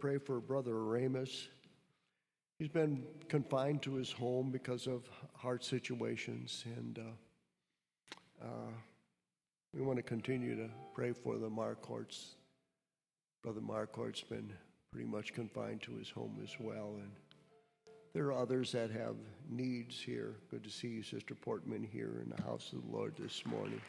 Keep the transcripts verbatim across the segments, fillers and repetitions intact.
pray for Brother Aramis. He's been confined to his home because of heart situations, and uh, uh, we want to continue to pray for the Marquarts. Brother Marquart's been pretty much confined to his home as well, and there are others that have needs here. Good to see you, Sister Portman, here in the house of the Lord this morning.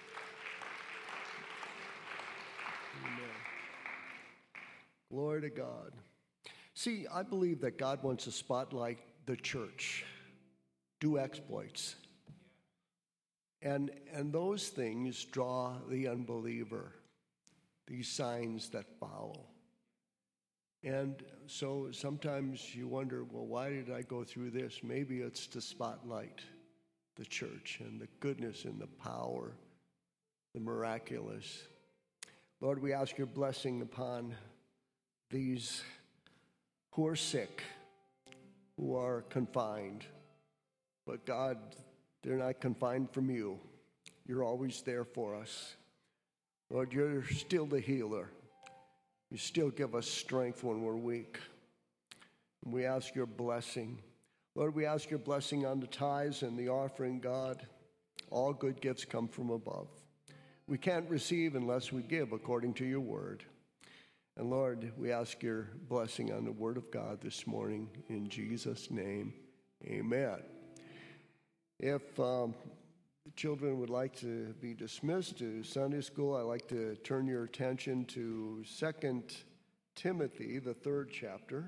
Amen. Glory to God. See, I believe that God wants to spotlight the church, do exploits. And, and those things draw the unbeliever, these signs that follow. And so sometimes you wonder, well, why did I go through this? Maybe it's to spotlight the church and the goodness and the power, the miraculous. Lord, we ask your blessing upon these who are sick, who are confined. But God, they're not confined from you. You're always there for us. Lord, you're still the healer. You still give us strength when we're weak. And we ask your blessing. Lord, we ask your blessing on the tithes and the offering, God. All good gifts come from above. We can't receive unless we give according to your word. And Lord, we ask your blessing on the word of God this morning. In Jesus' name, amen. If um, the children would like to be dismissed to Sunday school, I'd like to turn your attention to Second Timothy, the third chapter.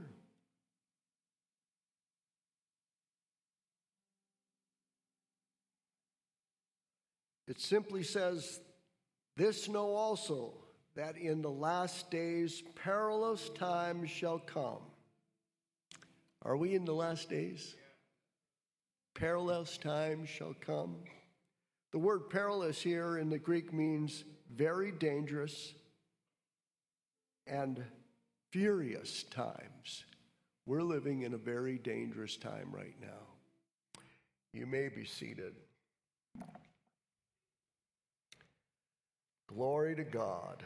It simply says, "This know also, that in the last days perilous times shall come." Are we in the last days? Perilous times shall come. The word perilous here in the Greek means very dangerous and furious times. We're living in a very dangerous time right now. You may be seated. Glory to God.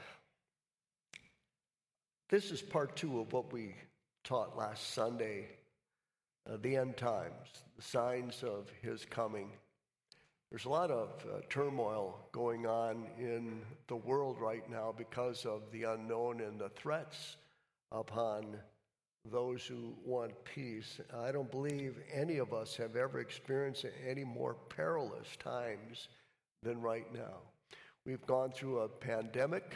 This is part two of what we taught last Sunday, uh, the end times, the signs of his coming. There's a lot of uh, turmoil going on in the world right now because of the unknown and the threats upon those who want peace. I don't believe any of us have ever experienced any more perilous times than right now. We've gone through a pandemic,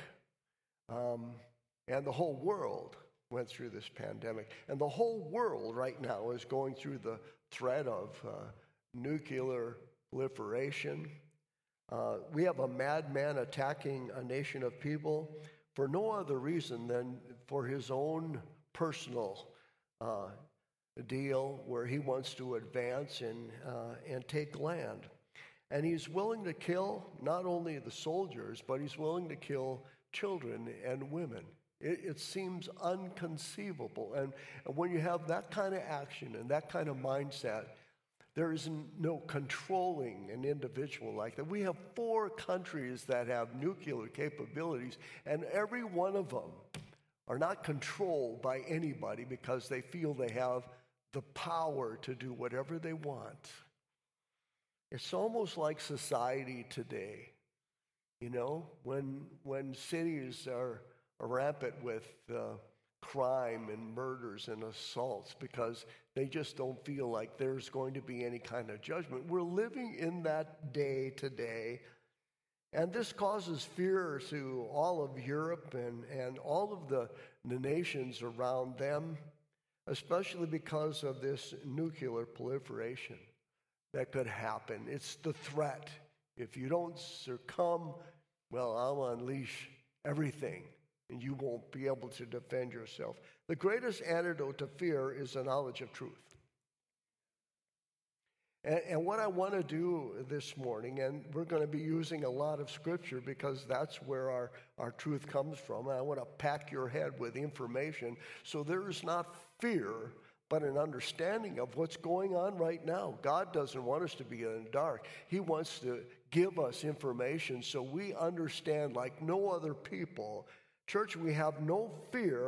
um, and the whole world went through this pandemic. And the whole world right now is going through the threat of uh, nuclear proliferation. Uh, we have a madman attacking a nation of people for no other reason than for his own personal uh, deal where he wants to advance and, uh, and take land. And he's willing to kill not only the soldiers, but he's willing to kill children and women. It, it seems unconceivable. And, and when you have that kind of action and that kind of mindset, there is no controlling an individual like that. We have four countries that have nuclear capabilities, and every one of them are not controlled by anybody because they feel they have the power to do whatever they want. It's almost like society today, you know, when when cities are, are rampant with uh, crime and murders and assaults because they just don't feel like there's going to be any kind of judgment. We're living in that day today, and this causes fear to all of Europe and, and all of the, the nations around them, especially because of this nuclear proliferation that could happen. It's the threat. If you don't succumb, well, I'll unleash everything, and you won't be able to defend yourself. The greatest antidote to fear is the knowledge of truth. And, and what I want to do this morning, and we're going to be using a lot of scripture because that's where our, our truth comes from. And I want to pack your head with information so there is not fear, but an understanding of what's going on right now. God doesn't want us to be in the dark. He wants to give us information so we understand like no other people. Church, we have no fear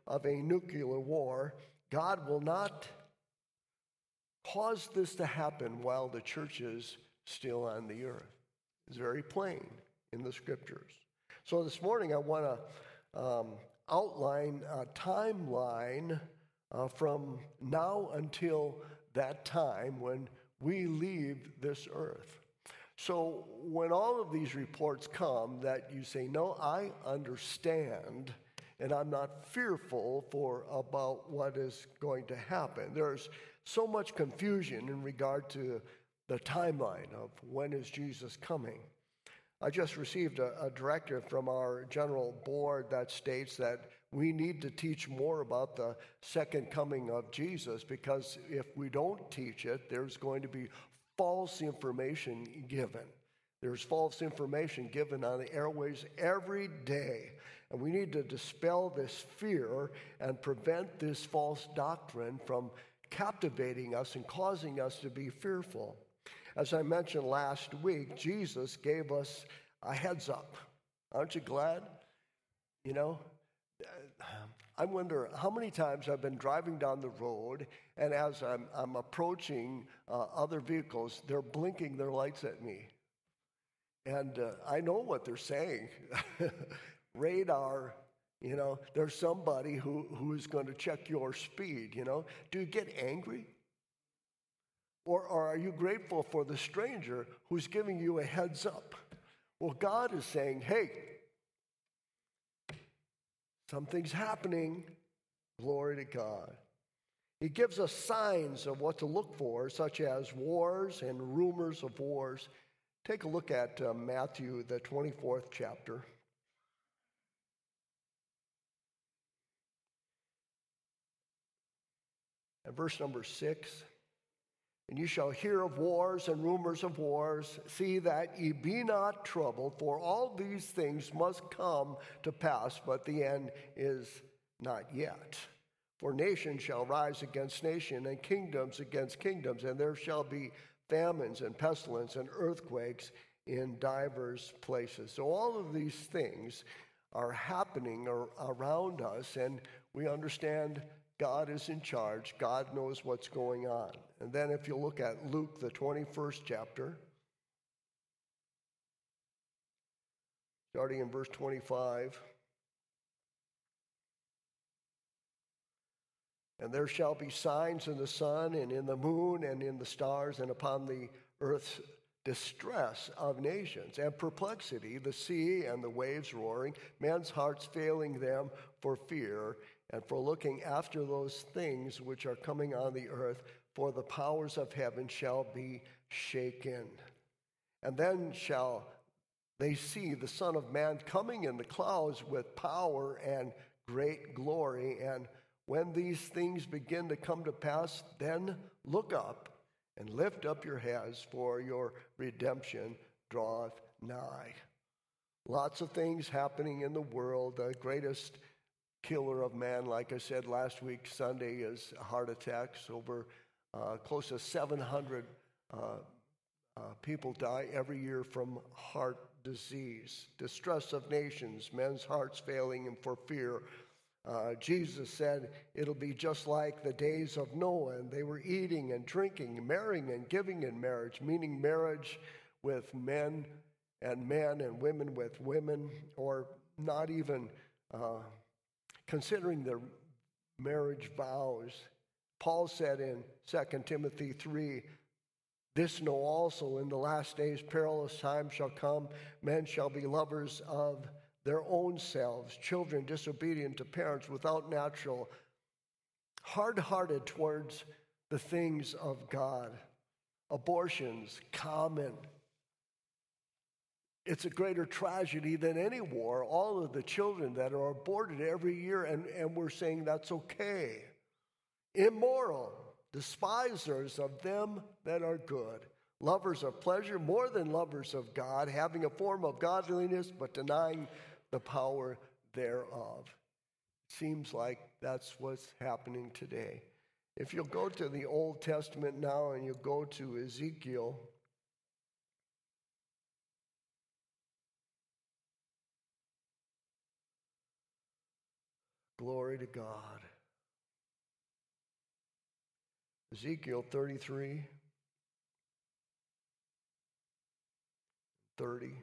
of a nuclear war, God will not cause this to happen while the church is still on the earth. It's very plain in the scriptures. So this morning I want to um, outline a timeline uh, from now until that time when we leave this earth. So when all of these reports come that you say, no, I understand, and I'm not fearful for about what is going to happen. There's so much confusion in regard to the timeline of when is Jesus coming. I just received a, a directive from our general board that states that we need to teach more about the second coming of Jesus, because if we don't teach it, there's going to be false information given. There's false information given on the airways every day. And we need to dispel this fear and prevent this false doctrine from captivating us and causing us to be fearful. As I mentioned last week, Jesus gave us a heads up. Aren't you glad? You know, I wonder how many times I've been driving down the road, and as I'm, I'm approaching uh, other vehicles, they're blinking their lights at me. And uh, I know what they're saying. Radar, you know, there's somebody who, who is going to check your speed, you know. Do you get angry? Or, or are you grateful for the stranger who's giving you a heads up? Well, God is saying, hey, something's happening. Glory to God. He gives us signs of what to look for, such as wars and rumors of wars. Take a look at uh, Matthew, the twenty-fourth chapter. And verse number six. And you shall hear of wars and rumors of wars. See that ye be not troubled, for all these things must come to pass, but the end is not yet. For nation shall rise against nation, and kingdoms against kingdoms, and there shall be famines and pestilence and earthquakes in divers places. So all of these things are happening ar- around us, and we understand God is in charge. God knows what's going on. And then if you look at Luke, the twenty-first chapter, starting in verse twenty-five. And there shall be signs in the sun and in the moon and in the stars, and upon the earth's distress of nations and perplexity, the sea and the waves roaring, men's hearts failing them for fear and for looking after those things which are coming on the earth, for the powers of heaven shall be shaken. And then shall they see the Son of Man coming in the clouds with power and great glory. And when these things begin to come to pass, then look up and lift up your heads, for your redemption draweth nigh. Lots of things happening in the world. The greatest killer of man, like I said last week, Sunday, is heart attacks. Over uh, close to seven hundred uh, uh, people die every year from heart disease. Distress of nations, men's hearts failing and for fear. Uh, Jesus said it'll be just like the days of Noah, and they were eating and drinking, marrying and giving in marriage, meaning marriage with men and men and women with women, or not even uh, considering their marriage vows. Paul said in Second Timothy three, this know also, in the last days perilous times shall come, men shall be lovers of their own selves, children disobedient to parents, without natural, hard-hearted towards the things of God. Abortions, common. It's a greater tragedy than any war. All of the children that are aborted every year, and, and we're saying that's okay. Immoral, despisers of them that are good. Lovers of pleasure more than lovers of God, having a form of godliness, but denying the power thereof. Seems like that's what's happening today. If you'll go to the Old Testament now and you go to Ezekiel, Glory to God. Ezekiel thirty-three, thirty.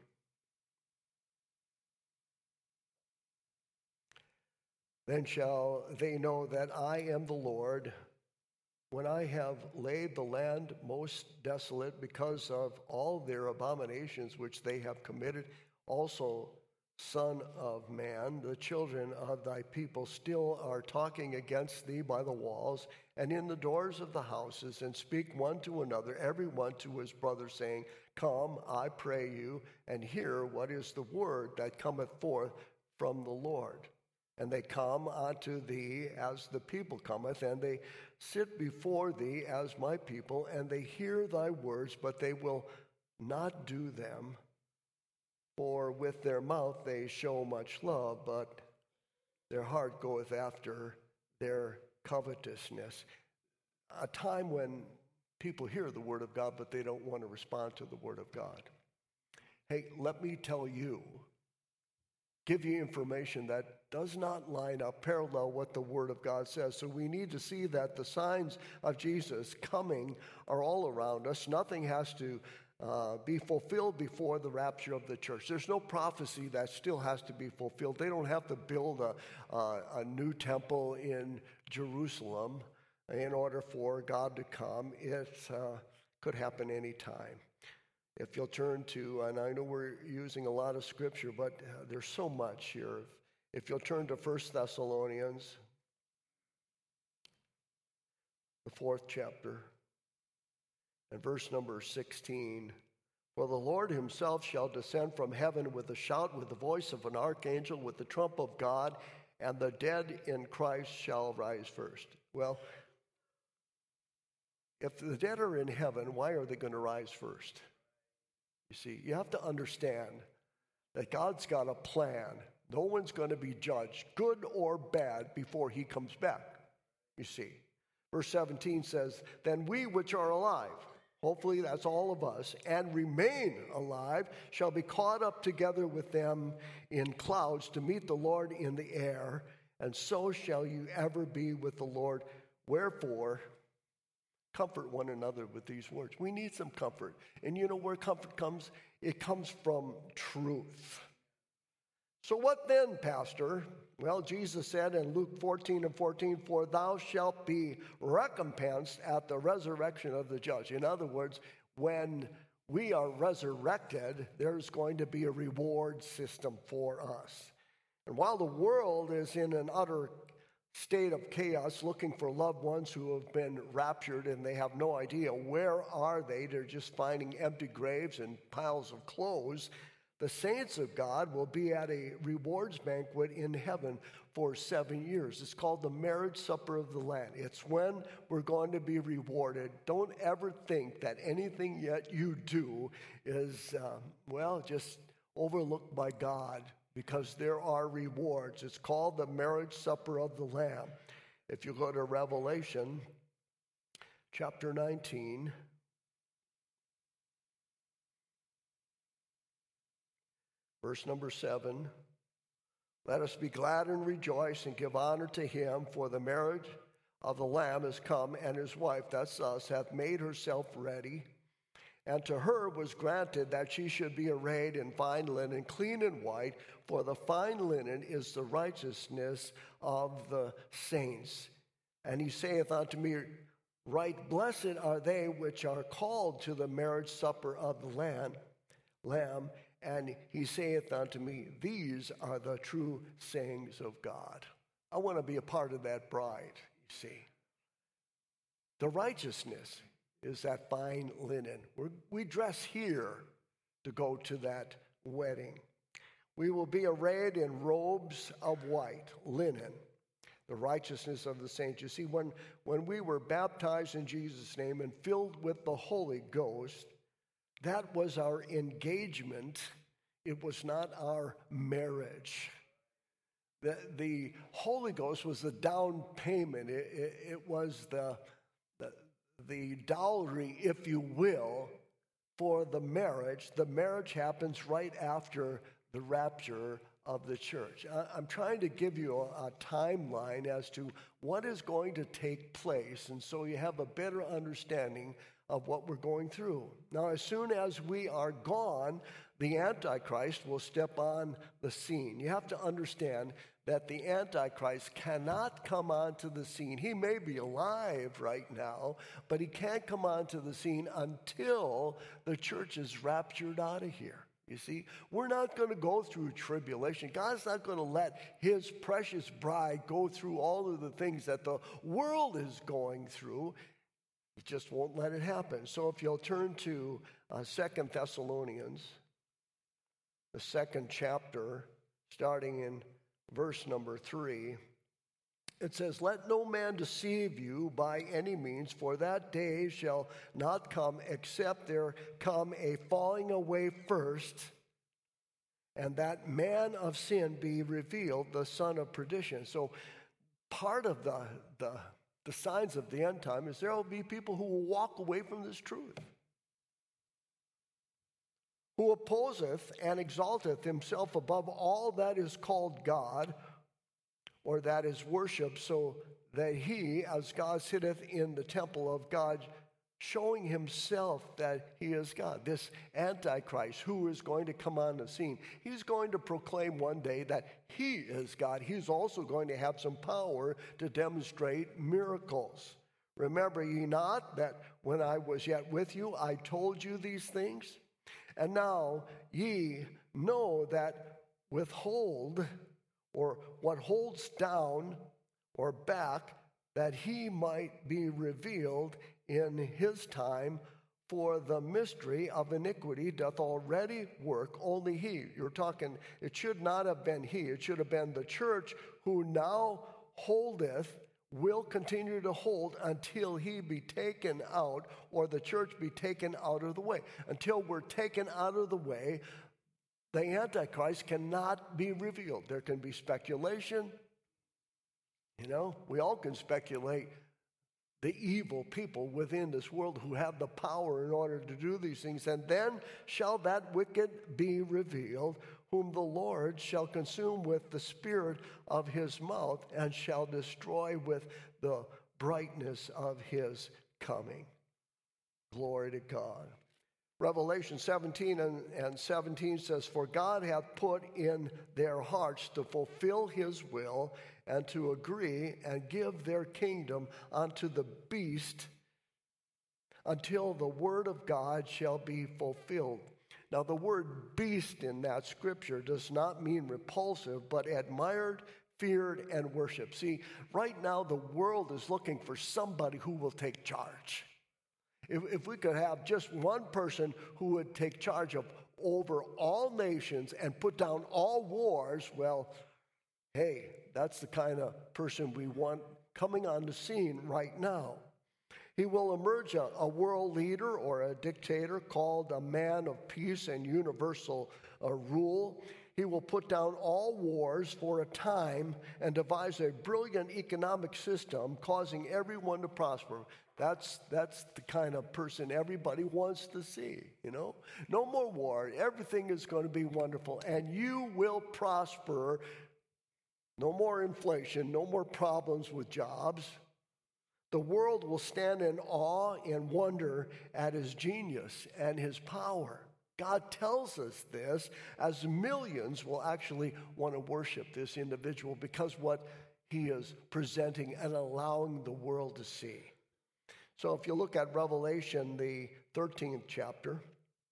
Then shall they know that I am the Lord, when I have laid the land most desolate because of all their abominations which they have committed. Also, Son of man, the children of thy people still are talking against thee by the walls and in the doors of the houses, and speak one to another, every one to his brother, saying, Come, I pray you, and hear what is the word that cometh forth from the Lord. And they come unto thee as the people cometh, and they sit before thee as my people, and they hear thy words, but they will not do them. For with their mouth they show much love, but their heart goeth after their covetousness. A time when people hear the word of God, but they don't want to respond to the word of God. Hey, let me tell you, give you information that does not line up parallel what the Word of God says. So we need to see that the signs of Jesus coming are all around us. Nothing has to uh, be fulfilled before the rapture of the church. There's no prophecy that still has to be fulfilled. They don't have to build a, uh, a new temple in Jerusalem in order for God to come. It uh, could happen any time. If you'll turn to, and I know we're using a lot of scripture, but uh, there's so much here. If you'll turn to First Thessalonians, the fourth chapter, and verse number sixteen. For the Lord himself shall descend from heaven with a shout, with the voice of an archangel, with the trump of God, and the dead in Christ shall rise first. Well, if the dead are in heaven, why are they going to rise first? You see, you have to understand that God's got a plan. No one's going to be judged, good or bad, before he comes back. You see, verse seventeen says, Then we which are alive, hopefully that's all of us, and remain alive, shall be caught up together with them in clouds to meet the Lord in the air, and so shall you ever be with the Lord. Wherefore, comfort one another with these words. We need some comfort. And you know where comfort comes? It comes from truth. So what then, Pastor? Well, Jesus said in Luke fourteen and fourteen, For thou shalt be recompensed at the resurrection of the just. In other words, when we are resurrected, there's going to be a reward system for us. And while the world is in an utter state of chaos, looking for loved ones who have been raptured and they have no idea where are they, they're just finding empty graves and piles of clothes, the saints of God will be at a rewards banquet in heaven for seven years. It's called the marriage supper of the Lamb. It's when we're going to be rewarded. Don't ever think that anything yet you do is, um, well, just overlooked by God, because there are rewards. It's called the marriage supper of the Lamb. If you go to Revelation chapter nineteen, verse number seven, let us be glad and rejoice and give honor to him, for the marriage of the Lamb is come, and his wife, that's us, hath made herself ready. And to her was granted that she should be arrayed in fine linen, clean and white, for the fine linen is the righteousness of the saints. And he saith unto me, Right blessed are they which are called to the marriage supper of the Lamb. Lamb. And he saith unto me, These are the true sayings of God. I want to be a part of that bride, you see. The righteousness is that fine linen. We're, we dress here to go to that wedding. We will be arrayed in robes of white, linen, the righteousness of the saints. You see, when, when we were baptized in Jesus' name and filled with the Holy Ghost, that was our engagement. It was not our marriage. The, the Holy Ghost was the down payment. It, it, it was the, the the dowry, if you will, for the marriage. The marriage happens right after the rapture of the church. I'm trying to give you a, a timeline as to what is going to take place, and so you have a better understanding of what we're going through. Now, as soon as we are gone, the Antichrist will step on the scene. You have to understand that the Antichrist cannot come onto the scene. He may be alive right now, but he can't come onto the scene until the church is raptured out of here. You see, we're not going to go through tribulation. God's not going to let his precious bride go through all of the things that the world is going through. He just won't let it happen. So if you'll turn to uh, Second Thessalonians, the second chapter, starting in verse number three, it says, "Let no man deceive you by any means, for that day shall not come except there come a falling away first, and that man of sin be revealed, the son of perdition." So part of the, the, the signs of the end time is there will be people who will walk away from this truth. "Who opposeth and exalteth himself above all that is called God, or that is worshipped, so that he, as God, sitteth in the temple of God, showing himself that he is God." This Antichrist who is going to come on the scene, he's going to proclaim one day that he is God. He's also going to have some power to demonstrate miracles. "Remember ye not that when I was yet with you, I told you these things? And now ye know that withhold, or what holds down or back, that he might be revealed in his time, for the mystery of iniquity doth already work, only he." You're talking, it should not have been he, it should have been the church who now holdeth, will continue to hold until he be taken out, or the church be taken out of the way. Until we're taken out of the way, the Antichrist cannot be revealed. There can be speculation. You know, we all can speculate the evil people within this world who have the power in order to do these things. "And then shall that wicked be revealed, whom the Lord shall consume with the spirit of his mouth, and shall destroy with the brightness of his coming." Glory to God. Revelation seventeen and, and seventeen says, "For God hath put in their hearts to fulfill his will, and to agree and give their kingdom unto the beast, until the word of God shall be fulfilled." Now, the word beast in that scripture does not mean repulsive, but admired, feared, and worshiped. See, right now the world is looking for somebody who will take charge. If, if we could have just one person who would take charge of over all nations and put down all wars, well, hey, that's the kind of person we want coming on the scene right now. He will emerge a, a world leader or a dictator called a man of peace and universal uh, rule. He will put down all wars for a time and devise a brilliant economic system, causing everyone to prosper. That's, that's the kind of person everybody wants to see, you know. No more war. Everything is going to be wonderful, and you will prosper. No more inflation, no more problems with jobs. The world will stand in awe and wonder at his genius and his power. God tells us this, as millions will actually want to worship this individual because what he is presenting and allowing the world to see. So if you look at Revelation, the thirteenth chapter,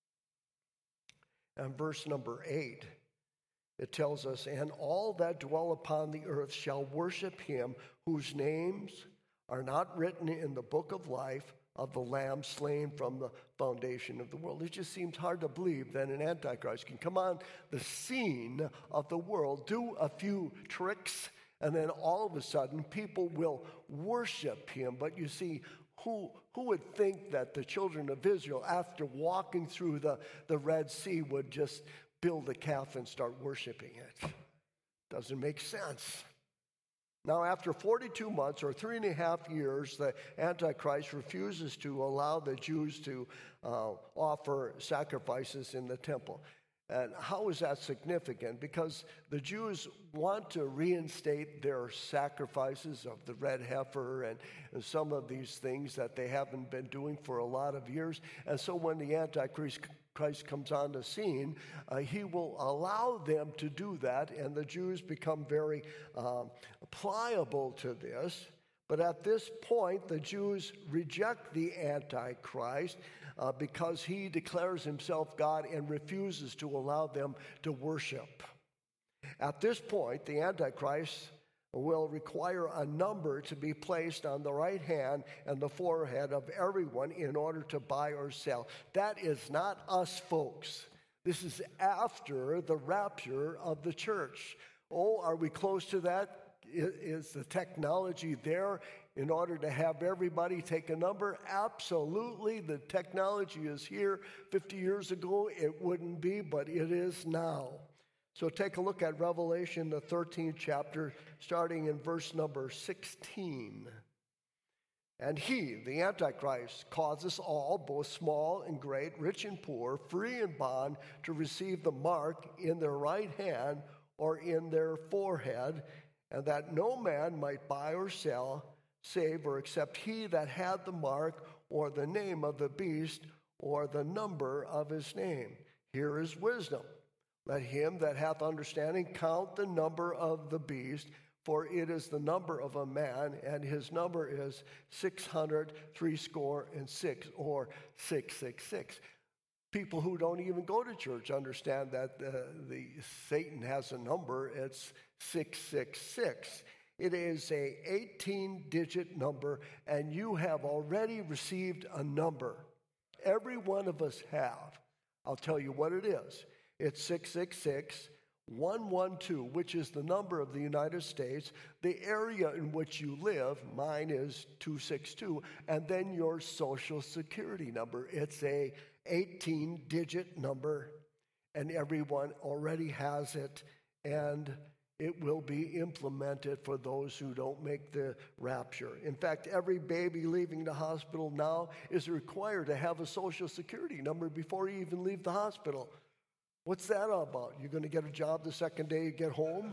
and verse number eight, it tells us, "And all that dwell upon the earth shall worship him, whose names are not written in the book of life of the Lamb slain from the foundation of the world." It just seems hard to believe that an Antichrist can come on the scene of the world, do a few tricks, and then all of a sudden people will worship him. But you see, who, who would think that the children of Israel, after walking through the, the Red Sea, would just build a calf and start worshiping it? Doesn't make sense. Now, after forty-two months or three and a half years, the Antichrist refuses to allow the Jews to uh, offer sacrifices in the temple. And how is that significant? Because the Jews want to reinstate their sacrifices of the red heifer and, and some of these things that they haven't been doing for a lot of years. And so when the Antichrist Christ comes on the scene, uh, he will allow them to do that, and the Jews become very um, pliable to this. But at this point, the Jews reject the Antichrist uh, because he declares himself God and refuses to allow them to worship. At this point, the Antichrist will require a number to be placed on the right hand and the forehead of everyone in order to buy or sell. That is not us, folks. This is after the rapture of the church. Oh, are we close to that? Is the technology there in order to have everybody take a number? Absolutely. The technology is here. fifty years ago, it wouldn't be, but it is now. So take a look at Revelation, the thirteenth chapter, starting in verse number sixteen. And he, the Antichrist, causes all, both small and great, rich and poor, free and bond, to receive the mark in their right hand or in their forehead, and that no man might buy or sell, save or except he that had the mark or the name of the beast or the number of his name. Here is wisdom. Let him that hath understanding count the number of the beast, for it is the number of a man, and his number is six hundred threescore and six, or six six six. People who don't even go to church understand that uh, the Satan has a number. It's six six six. It is a eighteen-digit number, and you have already received a number. Every one of us have. I'll tell you what it is. It's six six six, one one two, which is the number of the United States, the area in which you live, mine is two six two, and then your social security number. It's a eighteen-digit number, and everyone already has it, and it will be implemented for those who don't make the rapture. In fact, every baby leaving the hospital now is required to have a social security number before you even leave the hospital. What's that all about? You're going to get a job the second day you get home?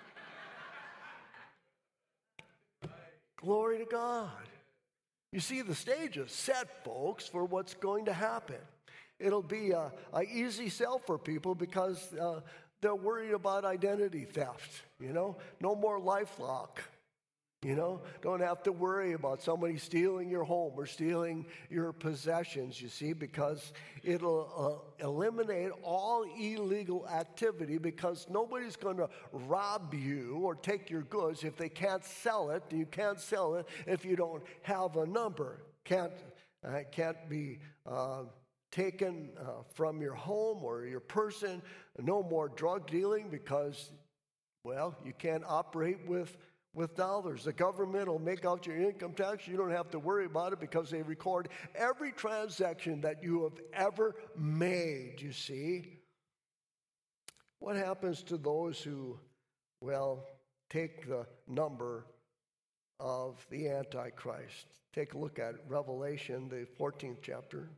Glory to God. You see, the stage is set, folks, for what's going to happen. It'll be a, a easy sell for people because uh, they're worried about identity theft, you know? No more LifeLock, you know? Don't have to worry about somebody stealing your home or stealing your possessions, you see, because it'll uh, eliminate all illegal activity because nobody's going to rob you or take your goods if they can't sell it. You can't sell it if you don't have a number. Can't, uh, can't be... Uh, taken uh, from your home or your person. No more drug dealing because, well, you can't operate with, with dollars. The government will make out your income tax. You don't have to worry about it because they record every transaction that you have ever made, you see. What happens to those who, well, take the number of the Antichrist? Take a look at Revelation, the fourteenth chapter.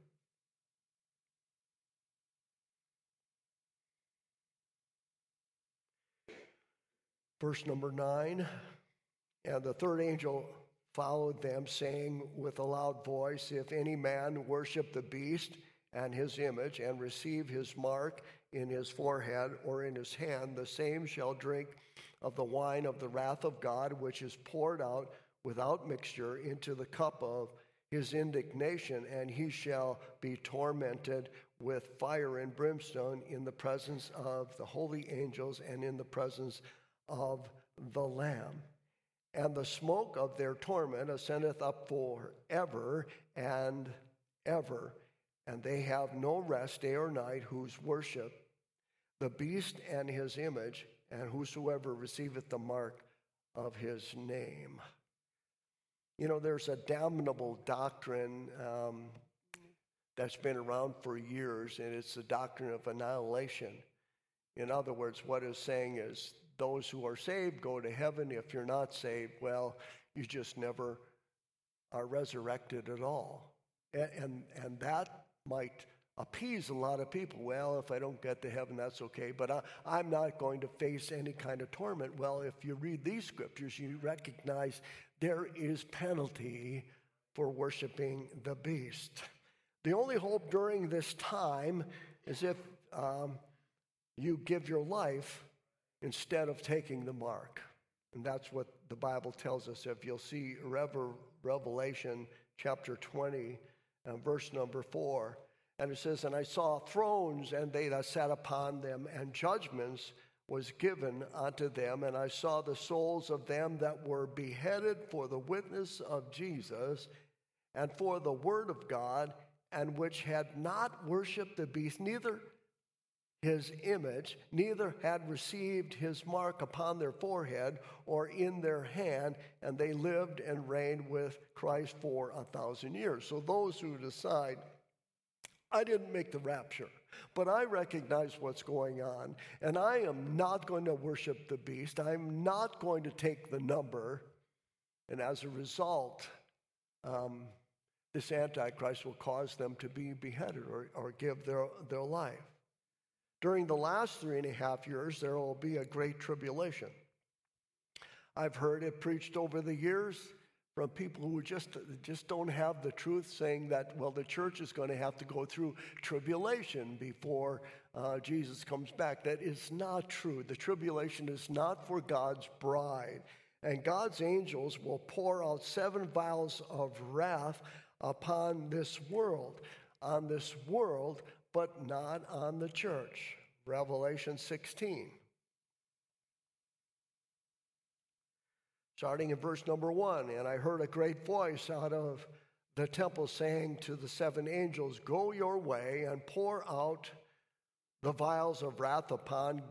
Verse number nine, and the third angel followed them, saying with a loud voice, if any man worship the beast and his image, and receive his mark in his forehead or in his hand, the same shall drink of the wine of the wrath of God, which is poured out without mixture into the cup of his indignation, and he shall be tormented with fire and brimstone in the presence of the holy angels and in the presence of the Lamb. And the smoke of their torment ascendeth up forever and ever, and they have no rest day or night, whose worship the beast and his image, and whosoever receiveth the mark of his name. You know, there's a damnable doctrine um, that's been around for years, and it's the doctrine of annihilation. In other words, what it's saying is, those who are saved go to heaven. If you're not saved, well, you just never are resurrected at all. And, and, and that might appease a lot of people. Well, if I don't get to heaven, that's okay, but I, I'm not going to face any kind of torment. Well, if you read these scriptures, you recognize there is penalty for worshiping the beast. The only hope during this time is if um, you give your life instead of taking the mark. And that's what the Bible tells us. If you'll see Revelation chapter twenty and verse number four, and it says, "And I saw thrones, and they that sat upon them, and judgments was given unto them. And I saw the souls of them that were beheaded for the witness of Jesus and for the word of God, and which had not worshipped the beast, neither his image, neither had received his mark upon their forehead or in their hand, and they lived and reigned with Christ for a thousand years." So those who decide, I didn't make the rapture, but I recognize what's going on, and I am not going to worship the beast. I'm not going to take the number, and as a result, um, this Antichrist will cause them to be beheaded or, or give their, their life. During the last three and a half years, there will be a great tribulation. I've heard it preached over the years from people who just, just don't have the truth, saying that, well, the church is going to have to go through tribulation before uh, Jesus comes back. That is not true. The tribulation is not for God's bride. And God's angels will pour out seven vials of wrath upon this world, on this world, but not on the church. Revelation sixteen. Starting in verse number one, "And I heard a great voice out of the temple saying to the seven angels, Go your way and pour out the vials of wrath upon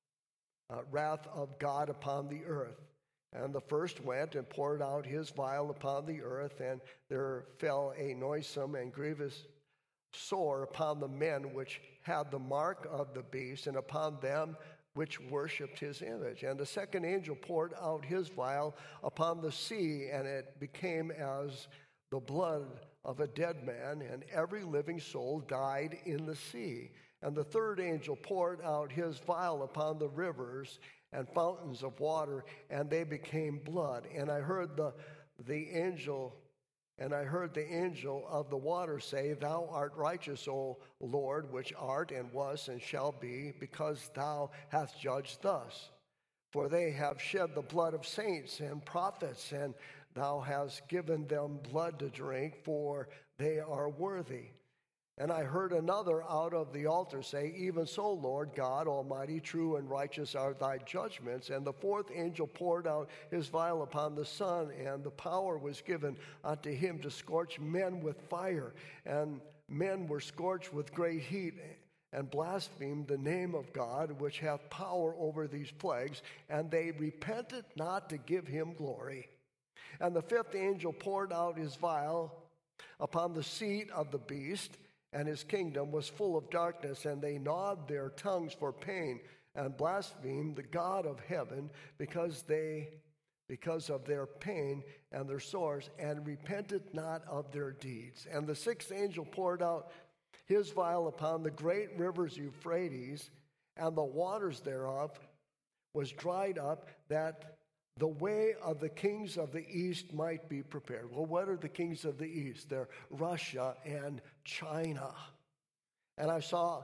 uh, wrath of God upon the earth. And the first went and poured out his vial upon the earth, and there fell a noisome and grievous sore upon the men which had the mark of the beast, and upon them which worshipped his image. And the second angel poured out his vial upon the sea, and it became as the blood of a dead man, and every living soul died in the sea. And the third angel poured out his vial upon the rivers and fountains of water, and they became blood. And I heard the the angel And I heard the angel of the water say, Thou art righteous, O Lord, which art and was and shall be, because thou hast judged thus. For they have shed the blood of saints and prophets, and thou hast given them blood to drink, for they are worthy. And I heard another out of the altar say, Even so, Lord God Almighty, true and righteous are thy judgments. And the fourth angel poured out his vial upon the sun, and the power was given unto him to scorch men with fire. And men were scorched with great heat, and blasphemed the name of God, which hath power over these plagues. And they repented not to give him glory. And the fifth angel poured out his vial upon the seat of the beast, and his kingdom was full of darkness, and they gnawed their tongues for pain, and blasphemed the God of heaven, because they, because of their pain and their sores, and repented not of their deeds. And the sixth angel poured out his vial upon the great rivers Euphrates, and the waters thereof was dried up, that the way of the kings of the east might be prepared. Well, what are the kings of the east? They're Russia and China. And I saw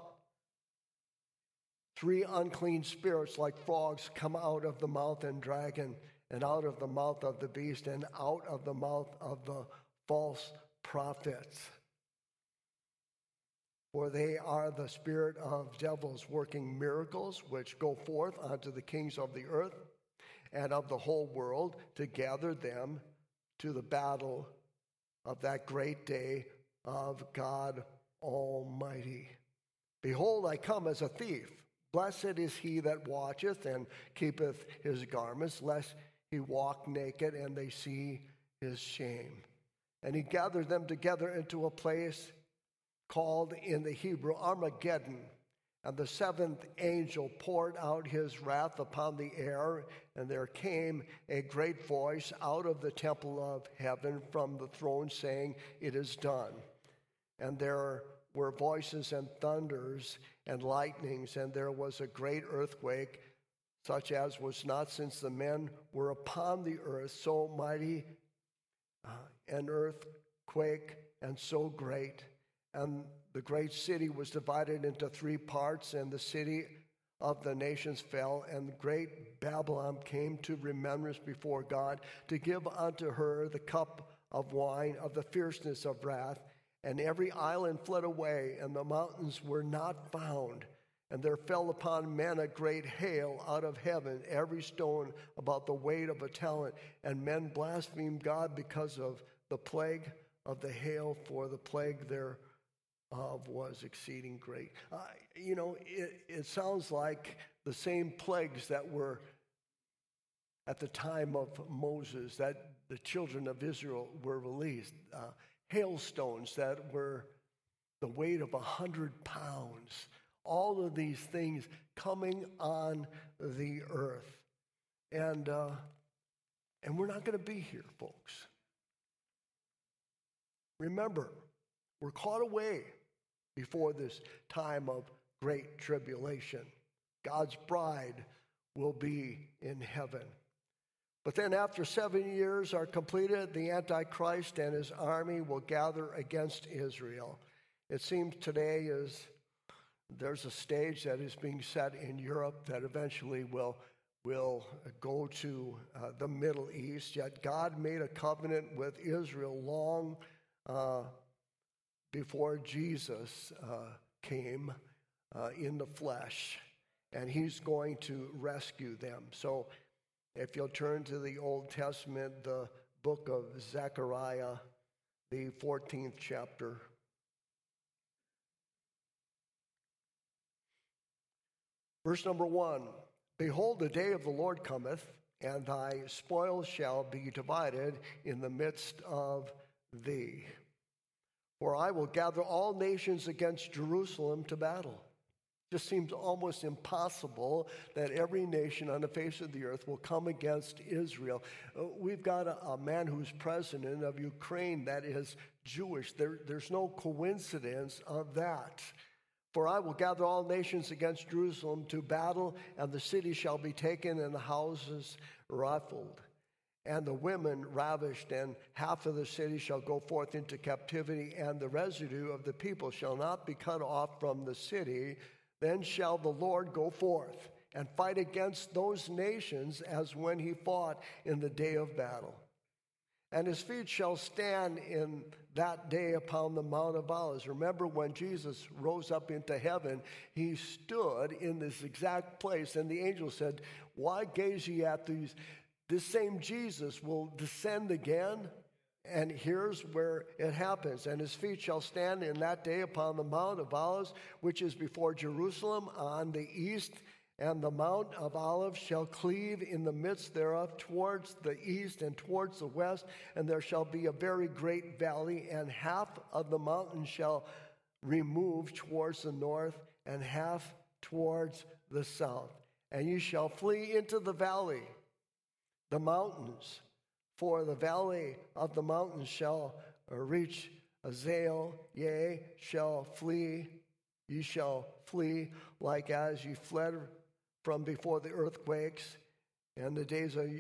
three unclean spirits like frogs come out of the mouth of the dragon, and out of the mouth of the beast, and out of the mouth of the false prophets. For they are the spirit of devils working miracles, which go forth unto the kings of the earth and of the whole world, to gather them to the battle of that great day of God Almighty. Behold, I come as a thief. Blessed is he that watcheth and keepeth his garments, lest he walk naked and they see his shame. And he gathered them together into a place called in the Hebrew Armageddon. And the seventh angel poured out his wrath upon the air, and there came a great voice out of the temple of heaven from the throne, saying, It is done. And there were voices and thunders and lightnings, and there was a great earthquake, such as was not since the men were upon the earth, so mighty uh, an earthquake and so great. And the great city was divided into three parts, and the city of the nations fell, and great Babylon came to remembrance before God, to give unto her the cup of wine of the fierceness of wrath. And every island fled away, and the mountains were not found. And there fell upon men a great hail out of heaven, every stone about the weight of a talent. And men blasphemed God because of the plague of the hail, for the plague thereof was exceeding great. Uh, you know, it, it sounds like the same plagues that were at the time of Moses, that the children of Israel were released. Uh, hailstones that were the weight of a hundred pounds. All of these things coming on the earth. And, uh, and we're not going to be here, folks. Remember, we're caught away before this time of great tribulation. God's bride will be in heaven. But then after seven years are completed, the Antichrist and his army will gather against Israel. It seems today is there's a stage that is being set in Europe that eventually will, will go to uh, the Middle East. Yet God made a covenant with Israel long uh, before Jesus uh, came uh, in the flesh, and he's going to rescue them. So if you'll turn to the Old Testament, the book of Zechariah, the fourteenth chapter. Verse number one, behold, the day of the Lord cometh, and thy spoil shall be divided in the midst of thee. For I will gather all nations against Jerusalem to battle. It just seems almost impossible that every nation on the face of the earth will come against Israel. Uh, we've got a, a man who's president of Ukraine that is Jewish. There, there's no coincidence of that. For I will gather all nations against Jerusalem to battle, and the city shall be taken, and the houses rifled, and the women ravished, and half of the city shall go forth into captivity, and the residue of the people shall not be cut off from the city. Then shall the Lord go forth and fight against those nations as when he fought in the day of battle. And his feet shall stand in that day upon the Mount of Olives. Remember, when Jesus rose up into heaven, he stood in this exact place, and the angel said, why gaze ye at these? This same Jesus will descend again. And here's where it happens. And his feet shall stand in that day upon the Mount of Olives, which is before Jerusalem on the east. And the Mount of Olives shall cleave in the midst thereof towards the east and towards the west. And there shall be a very great valley, and half of the mountain shall remove towards the north, and half towards the south. And ye shall flee into the valley, the mountains. For the valley of the mountains shall reach Azael, yea, shall flee, ye shall flee, like as ye fled from before the earthquakes and the days of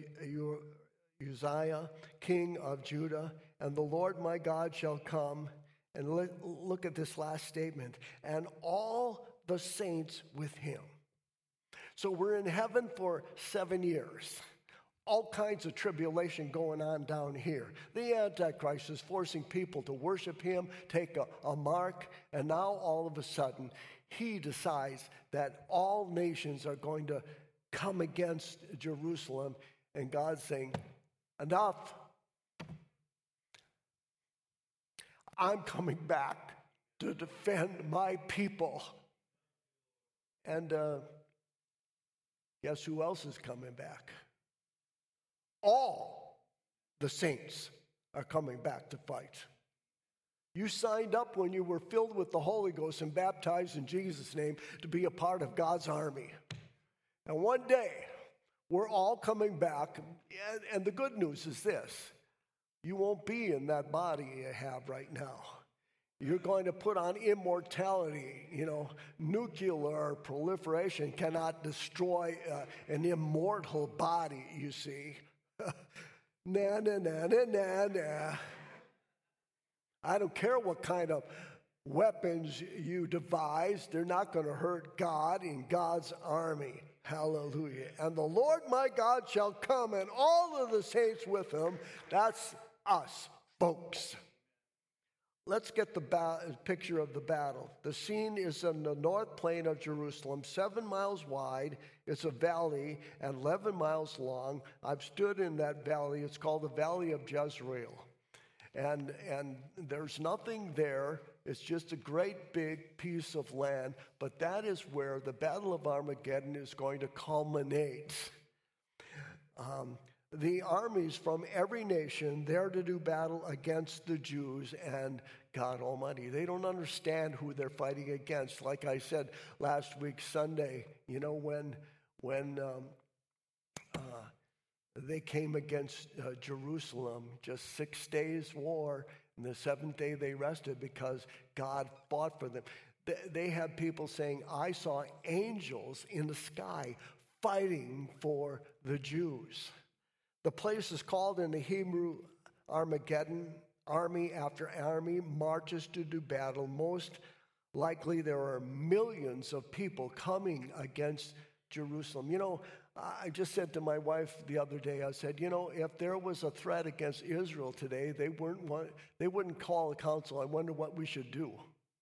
Uzziah, king of Judah. And the Lord my God shall come. And look at this last statement, and all the saints with him. So we're in heaven for seven years. All kinds of tribulation going on down here. The Antichrist is forcing people to worship him, take a, a mark, and now all of a sudden he decides that all nations are going to come against Jerusalem, and God's saying, enough. I'm coming back to defend my people. And uh, guess who else is coming back? All the saints are coming back to fight. You signed up when you were filled with the Holy Ghost and baptized in Jesus' name to be a part of God's army. And one day, we're all coming back. And, and the good news is this: you won't be in that body you have right now. You're going to put on immortality. You know, nuclear proliferation cannot destroy uh, an immortal body, you see. Nah, nah, nah, nah, nah, nah. I don't care what kind of weapons you devise, they're not going to hurt God in God's army. Hallelujah. And the Lord my God shall come, and all of the saints with him. That's us, folks. Let's get the ba- picture of the battle. The scene is in the north plain of Jerusalem, seven miles wide. It's a valley and eleven miles long. I've stood in that valley. It's called the Valley of Jezreel. And, and there's nothing there. It's just a great big piece of land. But that is where the Battle of Armageddon is going to culminate. Um, the armies from every nation there to do battle against the Jews and God Almighty. They don't understand who they're fighting against. Like I said last week, Sunday, you know, when, when um, uh, they came against uh, Jerusalem, just six days war, and the seventh day they rested because God fought for them. They, they had people saying, I saw angels in the sky fighting for the Jews. The place is called in the Hebrew Armageddon. Army after army marches to do battle. Most likely there are millions of people coming against Jerusalem. You know, I just said to my wife the other day, I said, you know, if there was a threat against Israel today, they wouldn't want, they wouldn't call a council. I wonder what we should do.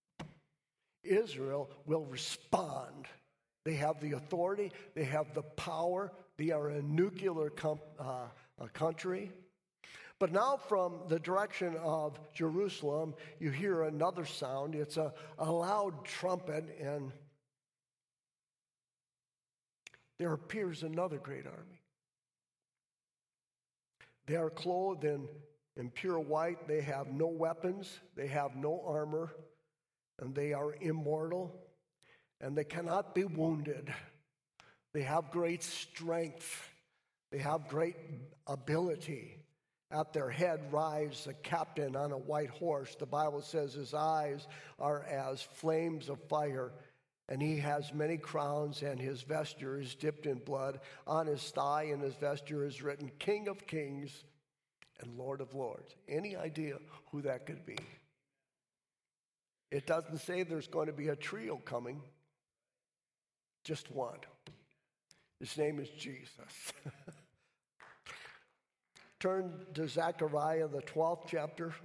Israel will respond. They have the authority. They have the power. They are a nuclear com- uh, a country. But now from the direction of Jerusalem, you hear another sound. It's a, a loud trumpet, and there appears another great army. They are clothed in, in pure white. They have no weapons. They have no armor. And they are immortal. And they cannot be wounded. They have great strength. They have great ability. At their head rides a captain on a white horse. The Bible says his eyes are as flames of fire, and he has many crowns, and his vesture is dipped in blood. On his thigh and his vesture is written, King of Kings and Lord of Lords. Any idea who that could be? It doesn't say there's going to be a trio coming, just one. His name is Jesus. Turn to Zechariah, the twelfth chapter,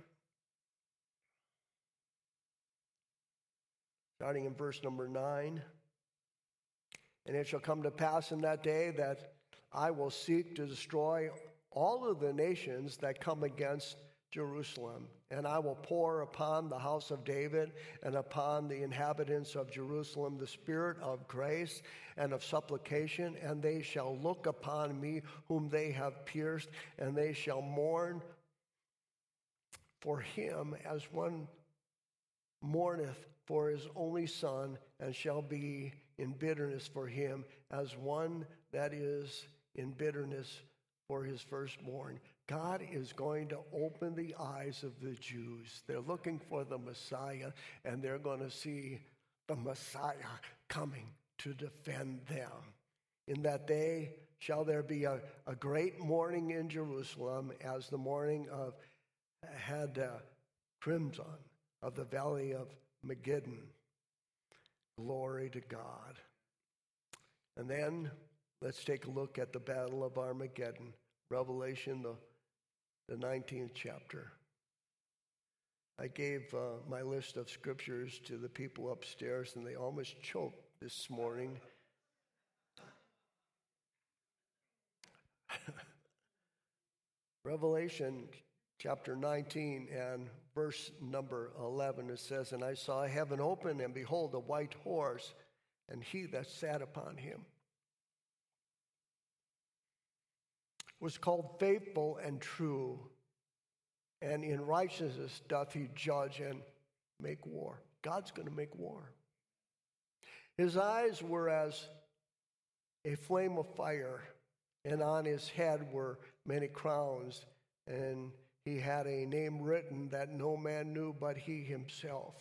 starting in verse number nine. And it shall come to pass in that day that I will seek to destroy all of the nations that come against Jerusalem, and I will pour upon the house of David and upon the inhabitants of Jerusalem the spirit of grace and of supplication, and they shall look upon me whom they have pierced, and they shall mourn for him as one mourneth for his only son, and shall be in bitterness for him as one that is in bitterness for his firstborn. God is going to open the eyes of the Jews. They're looking for the Messiah, and they're going to see the Messiah coming to defend them. In that day shall there be a, a great mourning in Jerusalem, as the mourning of had uh, crimson of the valley of Megiddon. Glory to God. And then let's take a look at the Battle of Armageddon. Revelation, the, the nineteenth chapter. I gave uh, my list of scriptures to the people upstairs, and they almost choked this morning. Revelation chapter nineteen and verse number eleven, it says, And I saw heaven open, and behold, a white horse, and he that sat upon him was called Faithful and True, and in righteousness doth he judge and make war. God's going to make war. His eyes were as a flame of fire, and on his head were many crowns, and he had a name written that no man knew but he himself.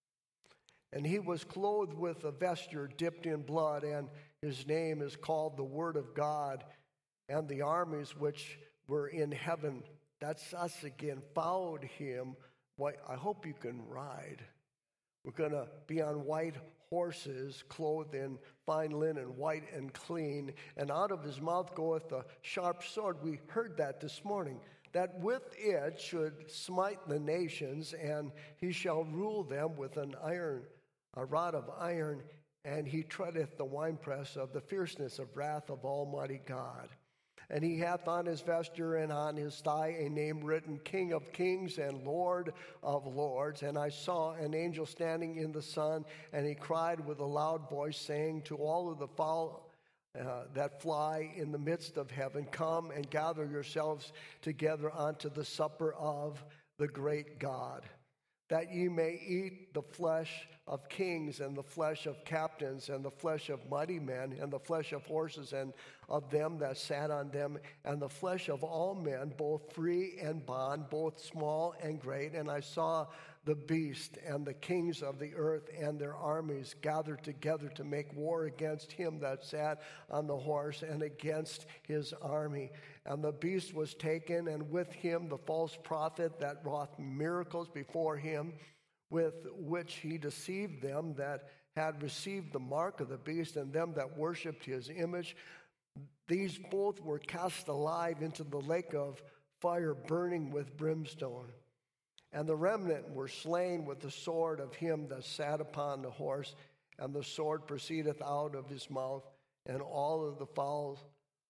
And he was clothed with a vesture dipped in blood, and his name is called the Word of God. And the armies which were in heaven, that's us again, followed him. I hope you can ride. We're going to be on white horses, clothed in fine linen, white and clean. And out of his mouth goeth a sharp sword. We heard that this morning. That with it should smite the nations, and he shall rule them with an iron, a rod of iron, and he treadeth the winepress of the fierceness of wrath of Almighty God. And he hath on his vesture and on his thigh a name written, King of Kings and Lord of Lords. And I saw an angel standing in the sun, and he cried with a loud voice, saying to all of the fowl uh, that fly in the midst of heaven, come and gather yourselves together unto the supper of the great God, that ye may eat the flesh of kings, and the flesh of captains, and the flesh of mighty men, and the flesh of horses, and of them that sat on them, and the flesh of all men, both free and bond, both small and great. And I saw the beast and the kings of the earth and their armies gathered together to make war against him that sat on the horse and against his army. And the beast was taken, and with him the false prophet that wrought miracles before him, with which he deceived them that had received the mark of the beast and them that worshipped his image. These both were cast alive into the lake of fire burning with brimstone. And the remnant were slain with the sword of him that sat upon the horse, and the sword proceedeth out of his mouth, and all of the fowls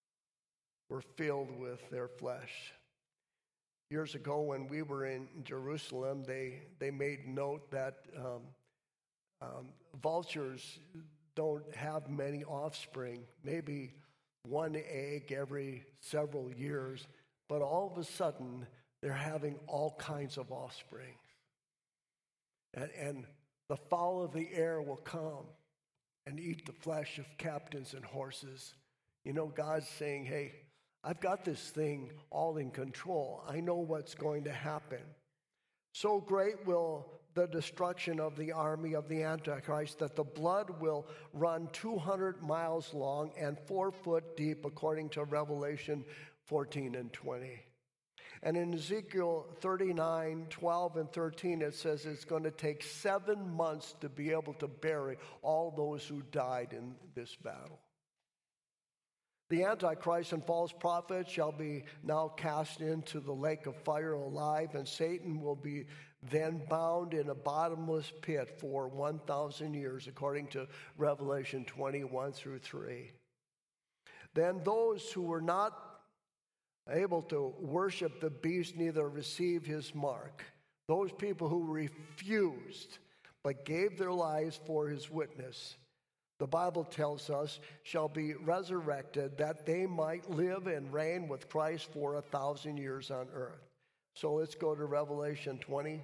were filled with their flesh. Years ago, when we were in Jerusalem, they, they made note that um, um, vultures don't have many offspring, maybe one egg every several years, but all of a sudden, they're having all kinds of offspring. And, and the fowl of the air will come and eat the flesh of captains and horses. You know, God's saying, hey, I've got this thing all in control. I know what's going to happen. So great will the destruction of the army of the Antichrist that the blood will run two hundred miles long and four foot deep, according to Revelation fourteen and twenty. And in Ezekiel thirty-nine, twelve and thirteen, it says it's going to take seven months to be able to bury all those who died in this battle. The Antichrist and false prophet shall be now cast into the lake of fire alive, and Satan will be then bound in a bottomless pit for one thousand years, according to Revelation twenty-one through three. Then those who were not able to worship the beast, neither receive his mark, those people who refused but gave their lives for his witness, the Bible tells us, shall be resurrected, that they might live and reign with Christ for a thousand years on earth. So let's go to Revelation twenty,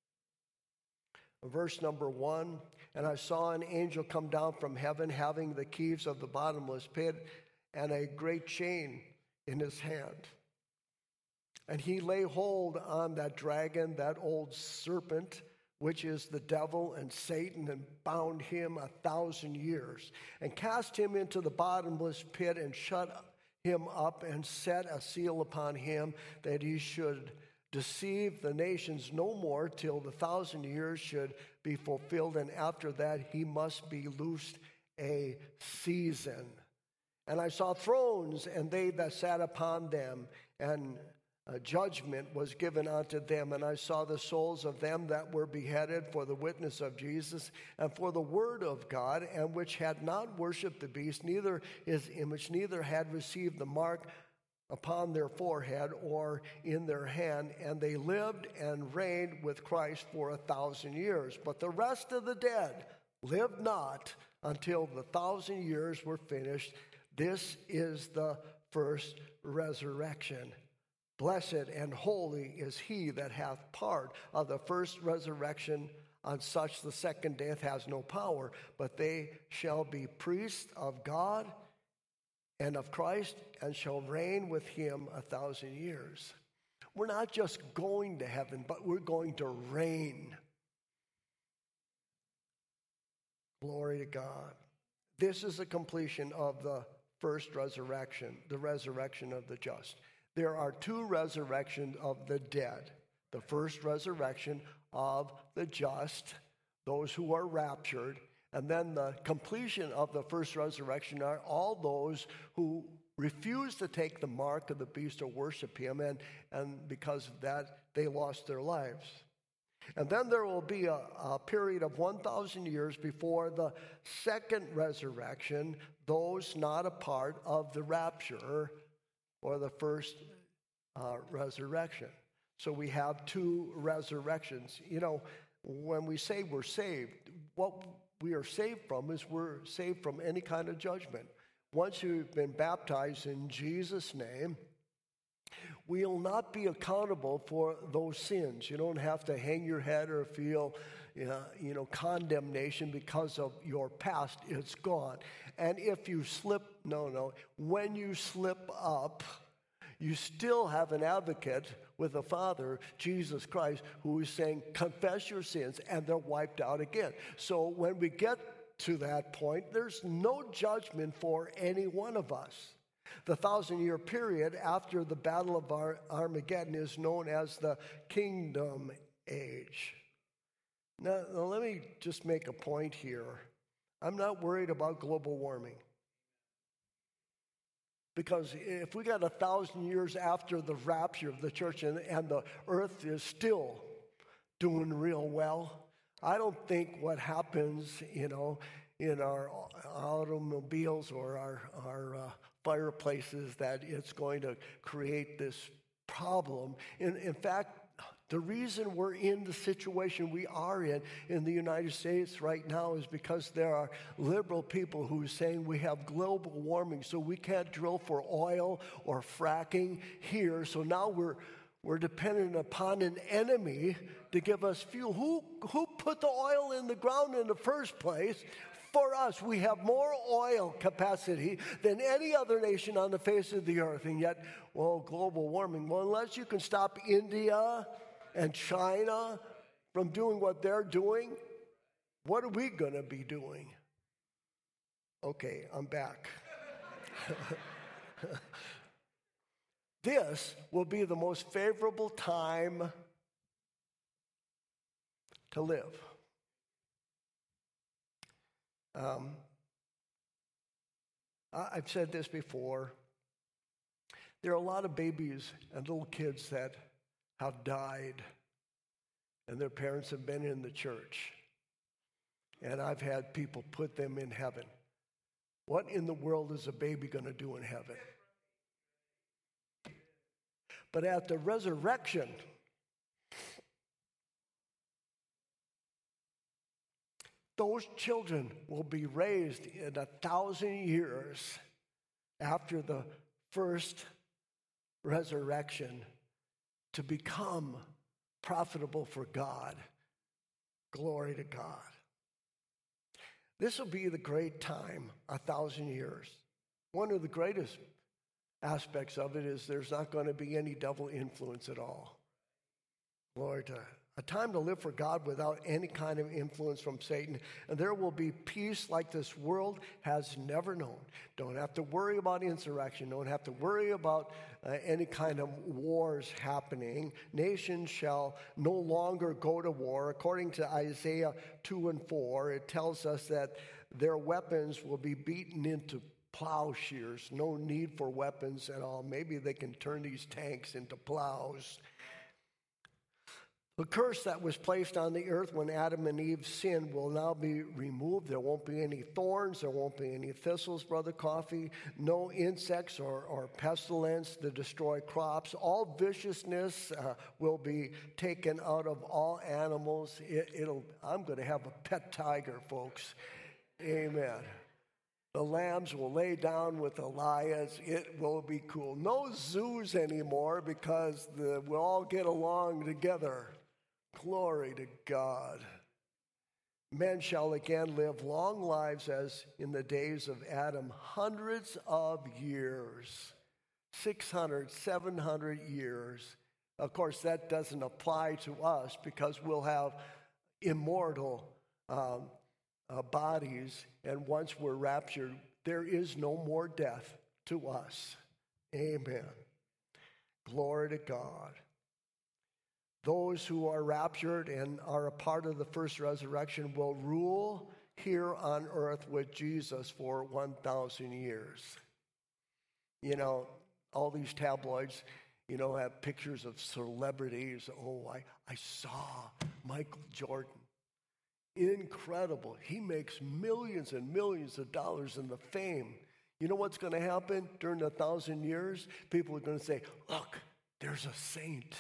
verse number one. And I saw an angel come down from heaven, having the keys of the bottomless pit and a great chain in his hand. And he lay hold on that dragon, that old serpent, which is the devil and Satan, and bound him a thousand years, and cast him into the bottomless pit, and shut him up, and set a seal upon him, that he should deceive the nations no more till the thousand years should be fulfilled, and after that he must be loosed a season. And I saw thrones, and they that sat upon them, and a judgment was given unto them. And I saw the souls of them that were beheaded for the witness of Jesus and for the word of God, and which had not worshipped the beast, neither his image, neither had received the mark upon their forehead or in their hand. And they lived and reigned with Christ for a thousand years. But the rest of the dead lived not until the thousand years were finished. This is the first resurrection. Blessed and holy is he that hath part of the first resurrection. On such the second death has no power, but they shall be priests of God and of Christ, and shall reign with him a thousand years. We're not just going to heaven, but we're going to reign. Glory to God. This is the completion of the first resurrection, the resurrection of the just. There are two resurrections of the dead. The first resurrection of the just, those who are raptured, and then the completion of the first resurrection are all those who refuse to take the mark of the beast or worship him, and, and because of that, they lost their lives. And then there will be a, a period of one thousand years before the second resurrection, those not a part of the rapture or the first uh, resurrection. So we have two resurrections. You know, when we say we're saved, what we are saved from is we're saved from any kind of judgment. Once you've been baptized in Jesus' name, we'll not be accountable for those sins. You don't have to hang your head or feel, you know, you know, condemnation because of your past. It's gone. And if you slip, no, no, when you slip up, you still have an advocate with the Father, Jesus Christ, who is saying, confess your sins, and they're wiped out again. So when we get to that point, there's no judgment for any one of us. The thousand-year period after the Battle of Ar- Armageddon is known as the Kingdom Age. Now, now, let me just make a point here. I'm not worried about global warming. Because if we got a thousand years after the rapture of the church and, and the earth is still doing real well, I don't think what happens, you know, in our automobiles or our, our uh, fireplaces, that it's going to create this problem. In, in fact, the reason we're in the situation we are in in the United States right now is because there are liberal people who are saying we have global warming, so we can't drill for oil or fracking here. So now we're we're dependent upon an enemy to give us fuel. Who who put the oil in the ground in the first place? For us, we have more oil capacity than any other nation on the face of the earth. And yet, well, global warming. Well, unless you can stop India and China from doing what they're doing, what are we going to be doing? Okay, I'm back. This will be the most favorable time to live. Um, I've said this before. There are a lot of babies and little kids that have died, and their parents have been in the church. And I've had people put them in heaven. What in the world is a baby going to do in heaven? But at the resurrection, those children will be raised in a thousand years after the first resurrection to become profitable for God. Glory to God. This will be the great time, a thousand years. One of the greatest aspects of it is there's not going to be any devil influence at all. Glory to God. A time to live for God without any kind of influence from Satan. And there will be peace like this world has never known. Don't have to worry about insurrection. Don't have to worry about uh, any kind of wars happening. Nations shall no longer go to war. According to Isaiah two and four, it tells us that their weapons will be beaten into plowshares. No need for weapons at all. Maybe they can turn these tanks into plows. The curse that was placed on the earth when Adam and Eve sinned will now be removed. There won't be any thorns. There won't be any thistles, Brother Coffee. No insects or, or pestilence to destroy crops. All viciousness uh, will be taken out of all animals. It, it'll. I'm going to have a pet tiger, folks. Amen. The lambs will lay down with the lions. It will be cool. No zoos anymore because the, we'll all get along together. Glory to God. Men shall again live long lives as in the days of Adam, hundreds of years, six hundred, seven hundred years. Of course, that doesn't apply to us because we'll have immortal um, uh, bodies, and once we're raptured, there is no more death to us. Amen. Glory to God. Those who are raptured and are a part of the first resurrection will rule here on earth with Jesus for one thousand years. You know, all these tabloids, you know, have pictures of celebrities. Oh, I, I saw Michael Jordan. Incredible. He makes millions and millions of dollars in the fame. You know what's going to happen during the thousand years? People are going to say, look, there's a saint.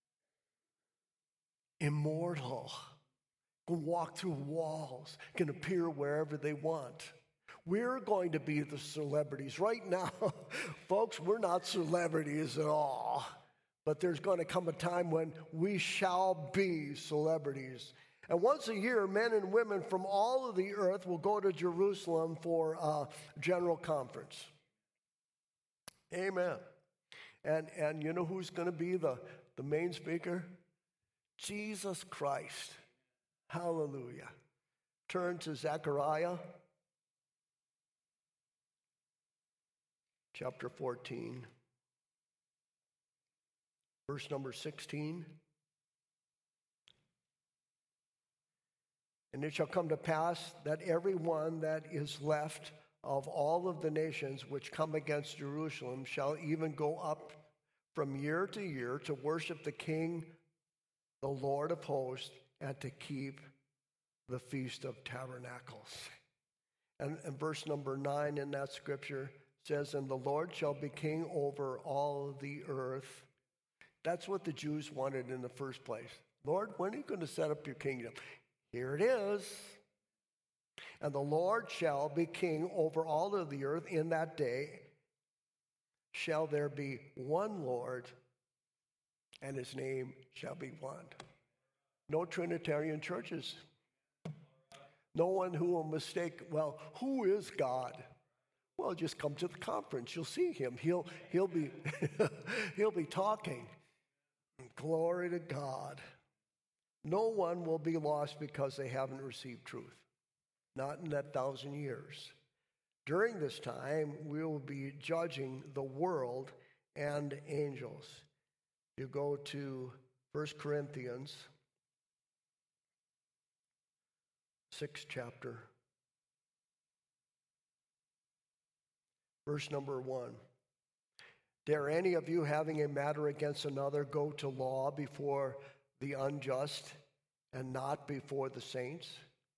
Immortal. Can walk through walls. Can appear wherever they want. We're going to be the celebrities. Right now, folks, we're not celebrities at all. But there's going to come a time when we shall be celebrities. And once a year, men and women from all of the earth will go to Jerusalem for a general conference. Amen. And, and you know who's going to be the, the main speaker? Jesus Christ. Hallelujah. Turn to Zechariah chapter fourteen, verse number sixteen. And it shall come to pass that every one that is left of all of the nations which come against Jerusalem shall even go up from year to year to worship the King, the Lord of hosts, and to keep the Feast of Tabernacles. And, and verse number nine in that scripture says, and the Lord shall be king over all the earth. That's what the Jews wanted in the first place. Lord, when are you going to set up your kingdom? Here it is. And the Lord shall be king over all of the earth. In that day shall there be one Lord, and his name shall be one. No Trinitarian churches. No one who will mistake, well, who is God? Well, just come to the conference. You'll see him. He'll, he'll, be, he'll be talking. Glory to God. No one will be lost because they haven't received truth. Not in that thousand years. During this time, we will be judging the world and angels. You go to First Corinthians, sixth chapter, verse number one. Dare any of you, having a matter against another, go to law before the unjust and not before the saints?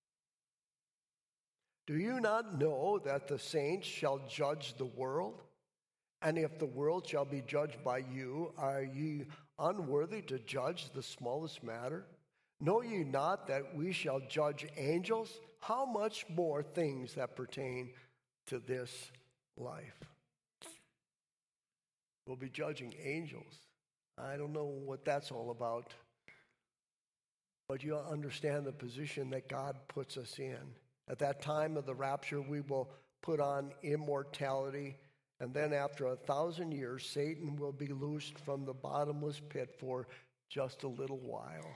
Do you not know that the saints shall judge the world? And if the world shall be judged by you, are ye unworthy to judge the smallest matter? Know ye not that we shall judge angels? How much more things that pertain to this life? We'll be judging angels. I don't know what that's all about. But you understand the position that God puts us in. At that time of the rapture, we will put on immortality. And then after a thousand years, Satan will be loosed from the bottomless pit for just a little while.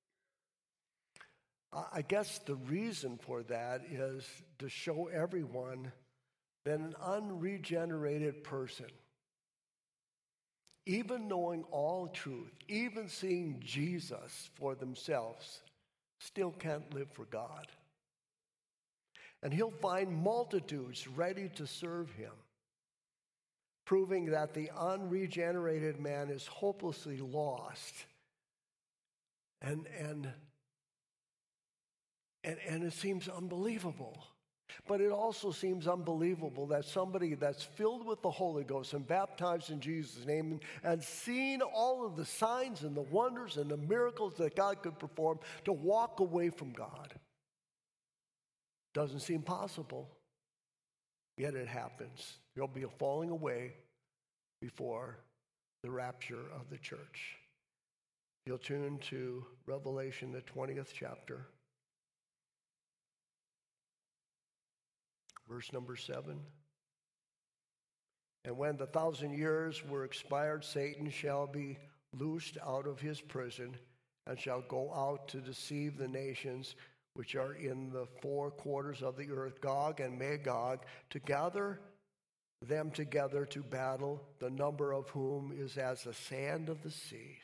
I guess the reason for that is to show everyone that an unregenerated person, even knowing all truth, even seeing Jesus for themselves, still can't live for God. And he'll find multitudes ready to serve him, proving that the unregenerated man is hopelessly lost. And, and, and, and it seems unbelievable. But it also seems unbelievable that somebody that's filled with the Holy Ghost and baptized in Jesus' name and seen all of the signs and the wonders and the miracles that God could perform, to walk away from God. Doesn't seem possible, yet it happens. There'll be a falling away before the rapture of the church. You'll turn to Revelation, the twentieth chapter. Verse number seven. And when the thousand years were expired, Satan shall be loosed out of his prison, and shall go out to deceive the nations which are in the four quarters of the earth, Gog and Magog, to gather them together to battle, the number of whom is as the sand of the seas.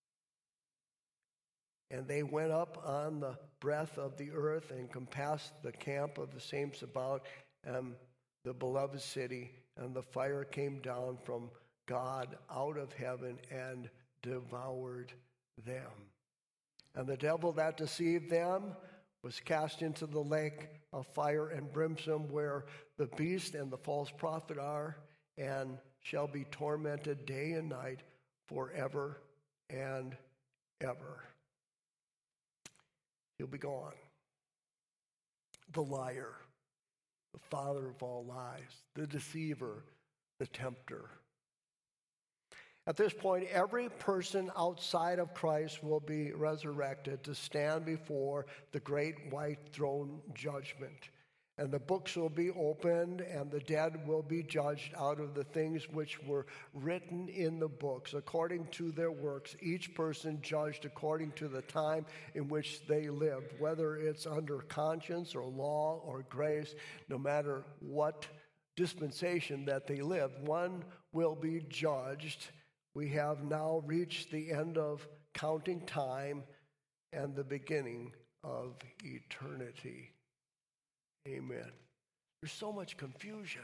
And they went up on the breadth of the earth and compassed the camp of the saints about um, the beloved city, and the fire came down from God out of heaven and devoured them. And the devil that deceived them was cast into the lake of fire and brimstone, where the beast and the false prophet are, and shall be tormented day and night forever and ever. He'll be gone. The liar, the father of all lies, the deceiver, the tempter. At this point, every person outside of Christ will be resurrected to stand before the great white throne judgment. And the books will be opened, and the dead will be judged out of the things which were written in the books, according to their works, each person judged according to the time in which they lived, whether it's under conscience or law or grace, no matter what dispensation that they lived, one will be judged. We have now reached the end of counting time and the beginning of eternity. Amen. There's so much confusion.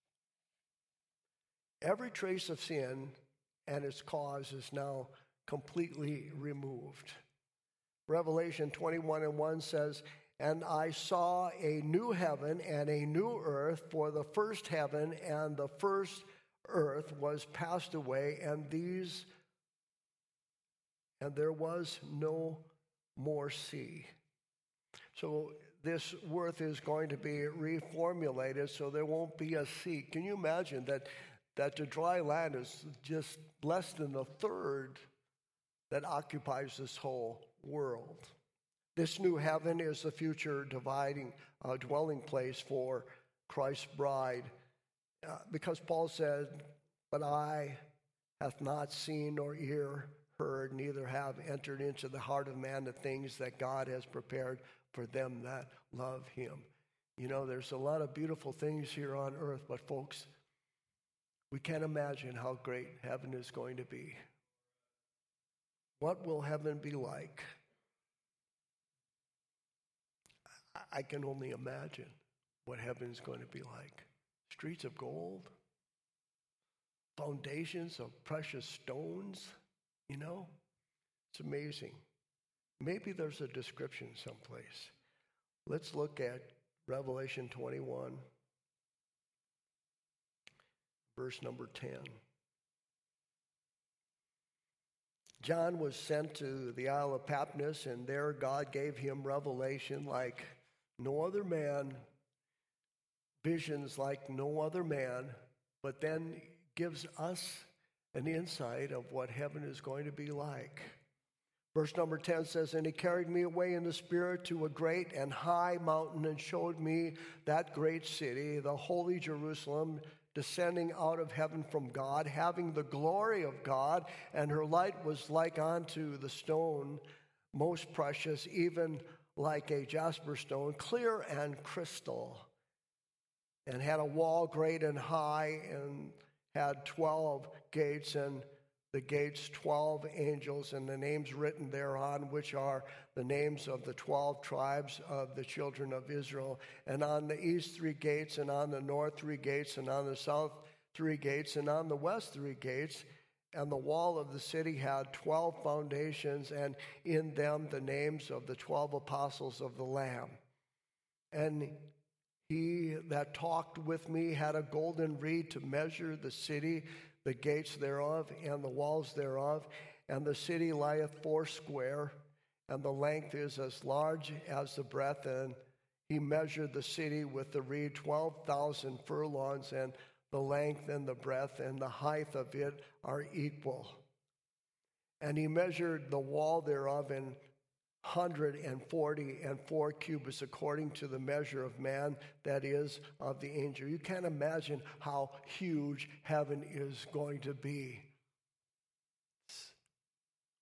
Every trace of sin and its cause is now completely removed. Revelation twenty-one and one says, "And I saw a new heaven and a new earth, for the first heaven and the first earth was passed away, and these, and there was no more sea." So this earth is going to be reformulated, so there won't be a sea. Can you imagine that, that the dry land is just less than a third that occupies this whole world? This new heaven is the future dividing uh, dwelling place for Christ's bride. Uh, because Paul said, "But eye hath not seen nor ear heard, neither have entered into the heart of man the things that God has prepared for them that love him." You know, there's a lot of beautiful things here on earth, but folks, we can't imagine how great heaven is going to be. What will heaven be like? I can only imagine what heaven is going to be like. Streets of gold, foundations of precious stones, you know, it's amazing. Maybe there's a description someplace. Let's look at Revelation twenty-one, verse number ten. John was sent to the Isle of Patmos, and there God gave him revelation like no other man, visions like no other man, but then gives us an insight of what heaven is going to be like. Verse number ten says, "And he carried me away in the spirit to a great and high mountain, and showed me that great city, the holy Jerusalem, descending out of heaven from God, having the glory of God, and her light was like unto the stone, most precious, even like a jasper stone, clear and crystal, and had a wall great and high, and had twelve gates, and the gates twelve angels, and the names written thereon, which are the names of the twelve tribes of the children of Israel. And on the east three gates, and on the north three gates, and on the south three gates, and on the west three gates. And the wall of the city had twelve foundations, and in them the names of the twelve apostles of the Lamb. And he that talked with me had a golden reed to measure the city, the gates thereof, and the walls thereof. And the city lieth foursquare, and the length is as large as the breadth. And he measured the city with the reed twelve thousand furlongs, and the length and the breadth and the height of it are equal. And he measured the wall thereof in hundred and forty and four cubits, according to the measure of man, that is, of the angel. You can't imagine how huge heaven is going to be.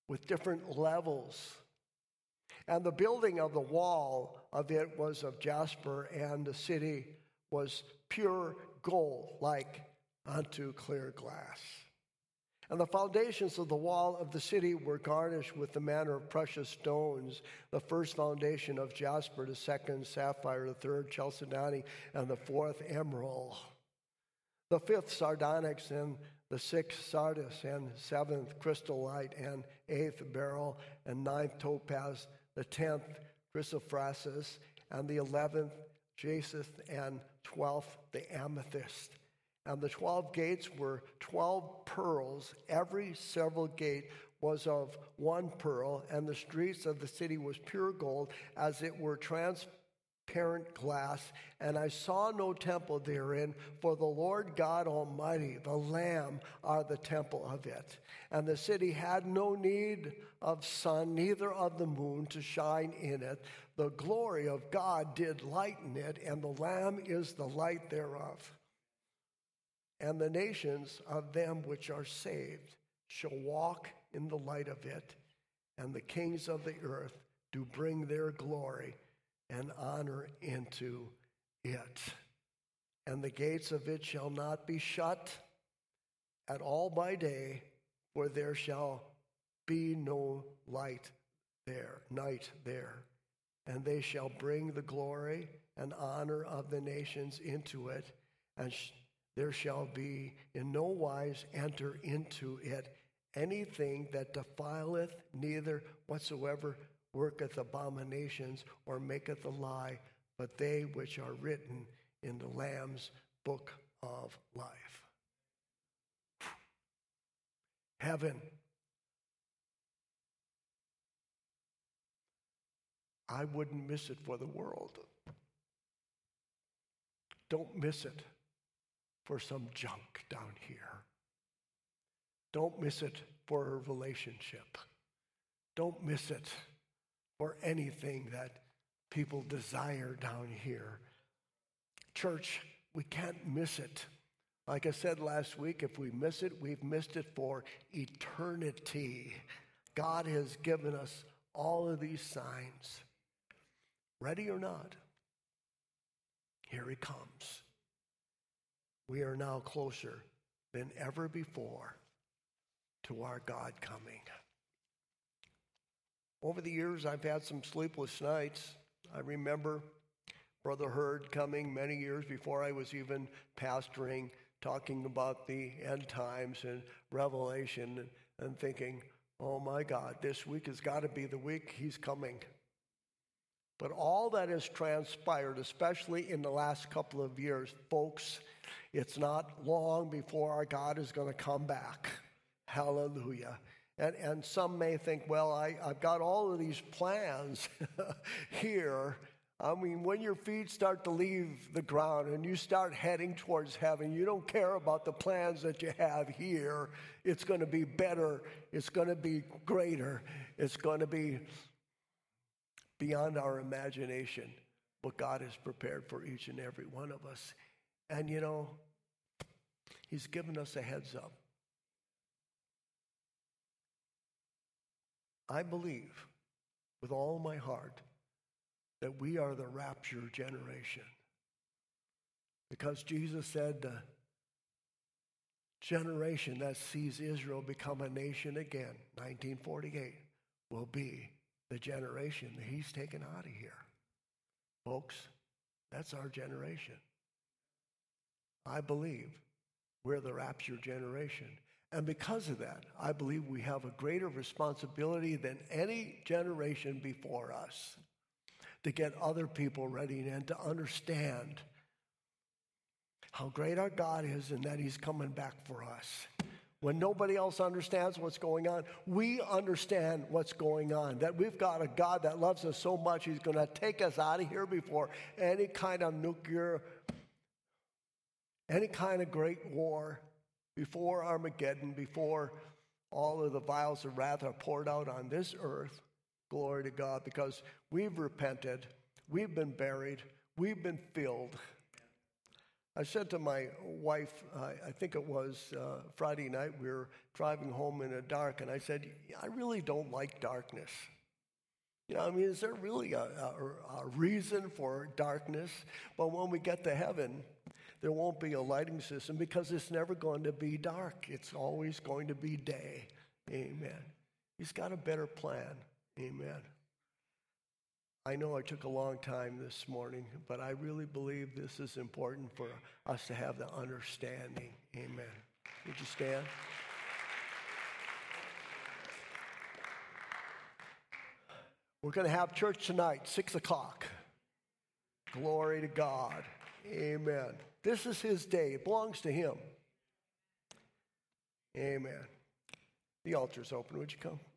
with different levels. And the building of the wall of it was of jasper, and the city was pure gold, like unto clear glass. And the foundations of the wall of the city were garnished with the manner of precious stones. The first foundation of jasper, the second sapphire, the third chalcedony, and the fourth emerald. The fifth sardonyx, and the sixth sardis, and seventh crystallite, and eighth beryl, and ninth topaz, the tenth chrysoprasus, and the eleventh jacinth, and twelfth the amethyst. And the twelve gates were twelve pearls. Every several gate was of one pearl, and the streets of the city was pure gold, as it were transparent glass. And I saw no temple therein, for the Lord God Almighty, the Lamb, are the temple of it. And the city had no need of sun, neither of the moon to shine in it. The glory of God did lighten it, and the Lamb is the light thereof. And the nations of them which are saved shall walk in the light of it, and the kings of the earth do bring their glory and honor into it. And the gates of it shall not be shut at all by day, for there shall be no light there, night there. And they shall bring the glory and honor of the nations into it, and sh- there shall be in no wise enter into it anything that defileth, neither whatsoever worketh abominations or maketh a lie, but they which are written in the Lamb's book of life. Heaven. I wouldn't miss it for the world. Don't miss it for some junk down here. Don't miss it for a relationship. Don't miss it for anything that people desire down here. Church, we can't miss it. Like I said last week, if we miss it, we've missed it for eternity. God has given us all of these signs. Ready or not, here he comes. We are now closer than ever before to our God coming. Over the years, I've had some sleepless nights. I remember Brother Hurd coming many years before I was even pastoring, talking about the end times and Revelation, and, and thinking, oh my God, this week has got to be the week he's coming. But all that has transpired, especially in the last couple of years, folks, it's not long before our God is going to come back. Hallelujah. And, and some may think, well, I, I've got all of these plans here. I mean, when your feet start to leave the ground and you start heading towards heaven, you don't care about the plans that you have here. It's going to be better. It's going to be greater. It's going to be beyond our imagination what God has prepared for each and every one of us. And, you know, he's given us a heads up. I believe with all my heart that we are the rapture generation. Because Jesus said the generation that sees Israel become a nation again, nineteen forty-eight, will be the generation that he's taken out of here. Folks, that's our generation. I believe we're the rapture generation. And because of that, I believe we have a greater responsibility than any generation before us to get other people ready and to understand how great our God is and that he's coming back for us. When nobody else understands what's going on, we understand what's going on. That we've got a God that loves us so much, he's going to take us out of here before any kind of nuclear, any kind of great war, before Armageddon, before all of the vials of wrath are poured out on this earth. Glory to God, because we've repented, we've been buried, we've been filled. I said to my wife, uh, I think it was uh, Friday night, we were driving home in the dark, and I said, I really don't like darkness. You know, I mean, is there really a, a, a reason for darkness? But when we get to heaven, there won't be a lighting system because it's never going to be dark. It's always going to be day. Amen. He's got a better plan. Amen. I know I took a long time this morning, but I really believe this is important for us to have the understanding. Amen. Would you stand? We're going to have church tonight, six o'clock. Glory to God. Amen. This is his day. It belongs to him. Amen. The altar's open. Would you come?